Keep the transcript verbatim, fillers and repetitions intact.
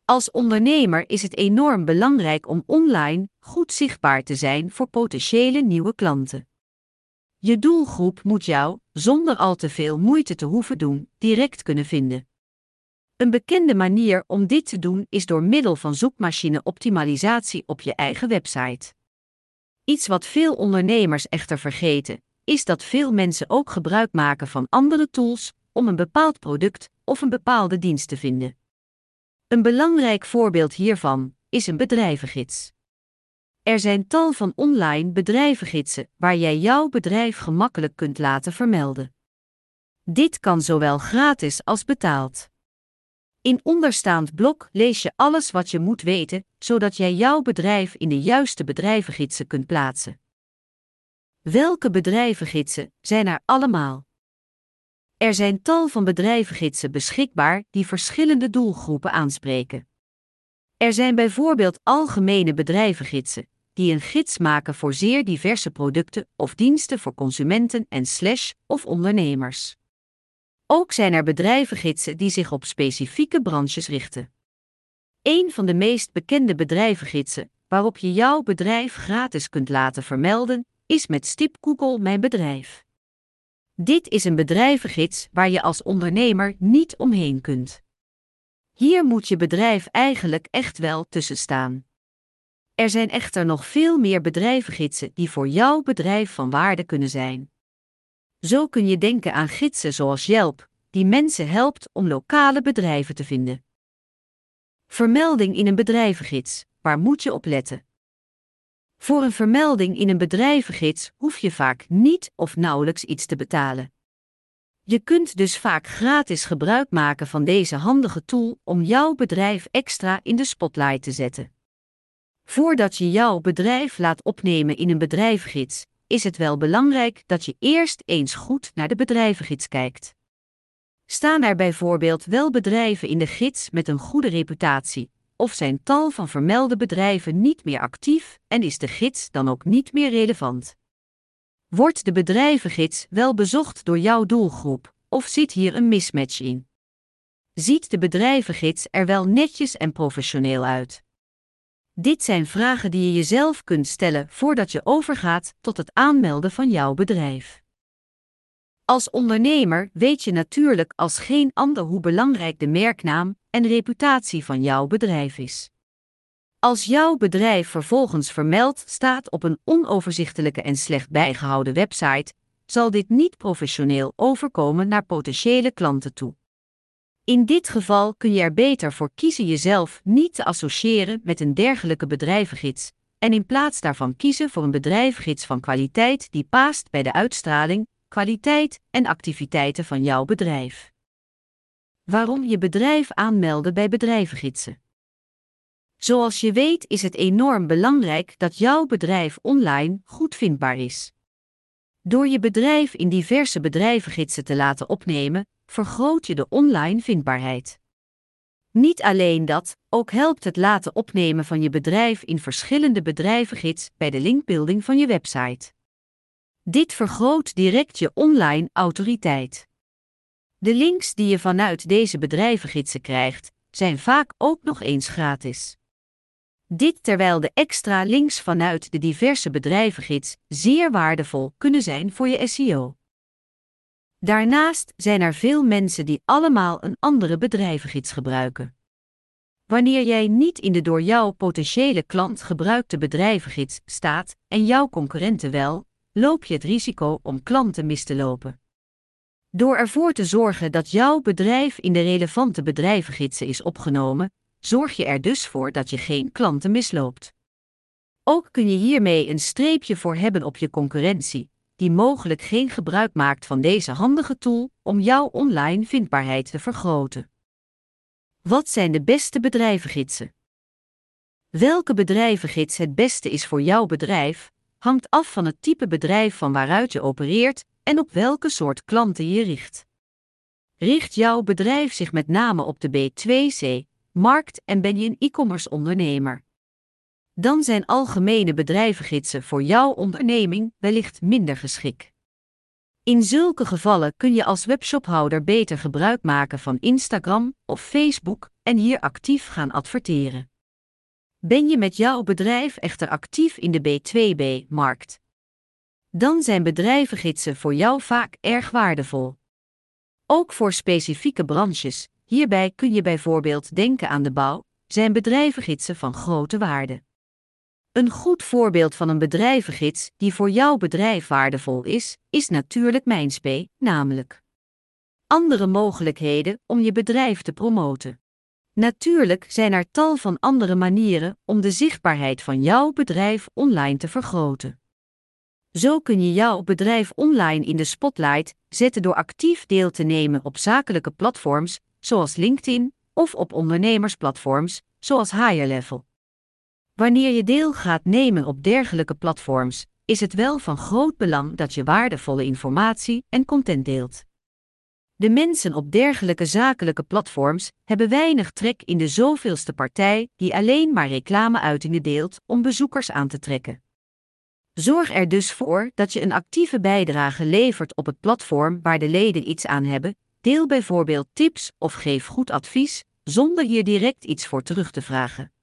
Als ondernemer is het enorm belangrijk om online goed zichtbaar te zijn voor potentiële nieuwe klanten. Je doelgroep moet jou, zonder al te veel moeite te hoeven doen, direct kunnen vinden. Een bekende manier om dit te doen is door middel van zoekmachine-optimalisatie op je eigen website. Iets wat veel ondernemers echter vergeten, is dat veel mensen ook gebruik maken van andere tools om een bepaald product of een bepaalde dienst te vinden. Een belangrijk voorbeeld hiervan is een bedrijvengids. Er zijn tal van online bedrijvengidsen waar jij jouw bedrijf gemakkelijk kunt laten vermelden. Dit kan zowel gratis als betaald. In onderstaand blok lees je alles wat je moet weten, zodat jij jouw bedrijf in de juiste bedrijvengidsen kunt plaatsen. Welke bedrijvengidsen zijn er allemaal? Er zijn tal van bedrijvengidsen beschikbaar die verschillende doelgroepen aanspreken. Er zijn bijvoorbeeld algemene bedrijvengidsen, die een gids maken voor zeer diverse producten of diensten voor consumenten en slash of ondernemers. Ook zijn er bedrijvengidsen die zich op specifieke branches richten. Een van de meest bekende bedrijvengidsen, waarop je jouw bedrijf gratis kunt laten vermelden, is met stip Google Mijn Bedrijf. Dit is een bedrijvengids waar je als ondernemer niet omheen kunt. Hier moet je bedrijf eigenlijk echt wel tussen staan. Er zijn echter nog veel meer bedrijvengidsen die voor jouw bedrijf van waarde kunnen zijn. Zo kun je denken aan gidsen zoals Yelp, die mensen helpt om lokale bedrijven te vinden. Vermelding in een bedrijvengids, waar moet je op letten? Voor een vermelding in een bedrijvengids hoef je vaak niet of nauwelijks iets te betalen. Je kunt dus vaak gratis gebruik maken van deze handige tool om jouw bedrijf extra in de spotlight te zetten. Voordat je jouw bedrijf laat opnemen in een bedrijvengids, is het wel belangrijk dat je eerst eens goed naar de bedrijvengids kijkt. Staan er bijvoorbeeld wel bedrijven in de gids met een goede reputatie, of zijn tal van vermelde bedrijven niet meer actief en is de gids dan ook niet meer relevant? Wordt de bedrijvengids wel bezocht door jouw doelgroep, of zit hier een mismatch in? Ziet de bedrijvengids er wel netjes en professioneel uit? Dit zijn vragen die je jezelf kunt stellen voordat je overgaat tot het aanmelden van jouw bedrijf. Als ondernemer weet je natuurlijk als geen ander hoe belangrijk de merknaam en reputatie van jouw bedrijf is. Als jouw bedrijf vervolgens vermeld staat op een onoverzichtelijke en slecht bijgehouden website, zal dit niet professioneel overkomen naar potentiële klanten toe. In dit geval kun je er beter voor kiezen jezelf niet te associëren met een dergelijke bedrijvengids en in plaats daarvan kiezen voor een bedrijvengids van kwaliteit die past bij de uitstraling, kwaliteit en activiteiten van jouw bedrijf. Waarom je bedrijf aanmelden bij bedrijvengidsen? Zoals je weet is het enorm belangrijk dat jouw bedrijf online goed vindbaar is. Door je bedrijf in diverse bedrijvengidsen te laten opnemen, vergroot je de online vindbaarheid. Niet alleen dat, ook helpt het laten opnemen van je bedrijf in verschillende bedrijvengids bij de linkbuilding van je website. Dit vergroot direct je online autoriteit. De links die je vanuit deze bedrijvengidsen krijgt, zijn vaak ook nog eens gratis. Dit terwijl de extra links vanuit de diverse bedrijvengids zeer waardevol kunnen zijn voor je S E O. Daarnaast zijn er veel mensen die allemaal een andere bedrijvengids gebruiken. Wanneer jij niet in de door jouw potentiële klant gebruikte bedrijvengids staat en jouw concurrenten wel, loop je het risico om klanten mis te lopen. Door ervoor te zorgen dat jouw bedrijf in de relevante bedrijvengidsen is opgenomen, zorg je er dus voor dat je geen klanten misloopt. Ook kun je hiermee een streepje voor hebben op je concurrentie, die mogelijk geen gebruik maakt van deze handige tool om jouw online vindbaarheid te vergroten. Wat zijn de beste bedrijvengidsen? Welke bedrijvengids het beste is voor jouw bedrijf, hangt af van het type bedrijf van waaruit je opereert en op welke soort klanten je richt. Richt jouw bedrijf zich met name op de B twee C-markt en ben je een e-commerce ondernemer? Dan zijn algemene bedrijvengidsen voor jouw onderneming wellicht minder geschikt. In zulke gevallen kun je als webshophouder beter gebruik maken van Instagram of Facebook, en hier actief gaan adverteren. Ben je met jouw bedrijf echter actief in de B twee B-markt? Dan zijn bedrijvengidsen voor jou vaak erg waardevol. Ook voor specifieke branches, hierbij kun je bijvoorbeeld denken aan de bouw, zijn bedrijvengidsen van grote waarde. Een goed voorbeeld van een bedrijvengids die voor jouw bedrijf waardevol is, is natuurlijk Mijnspay, namelijk andere mogelijkheden om je bedrijf te promoten. Natuurlijk zijn er tal van andere manieren om de zichtbaarheid van jouw bedrijf online te vergroten. Zo kun je jouw bedrijf online in de spotlight zetten door actief deel te nemen op zakelijke platforms, zoals LinkedIn, of op ondernemersplatforms, zoals Higher Level. Wanneer je deel gaat nemen op dergelijke platforms, is het wel van groot belang dat je waardevolle informatie en content deelt. De mensen op dergelijke zakelijke platforms hebben weinig trek in de zoveelste partij die alleen maar reclameuitingen deelt om bezoekers aan te trekken. Zorg er dus voor dat je een actieve bijdrage levert op het platform waar de leden iets aan hebben, deel bijvoorbeeld tips of geef goed advies, zonder hier direct iets voor terug te vragen.